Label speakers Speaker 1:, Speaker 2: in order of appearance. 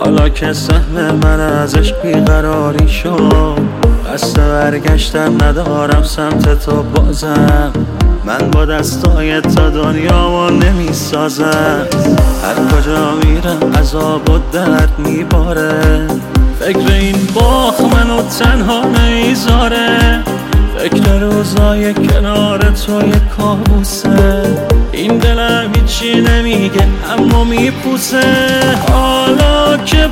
Speaker 1: حالا که سهم من ازش بیقراری شد، قصد برگشتن ندارم سمت تو بازم. من با دستای تا دنیامو نمی سازم. هر کجا میرم عذاب و درد میباره، فکر این باخ منو تنها نمیذاره. فکر روزای کنار توی کابوسه، این دلم هیچی نمیگه اما میپوسه. حالا که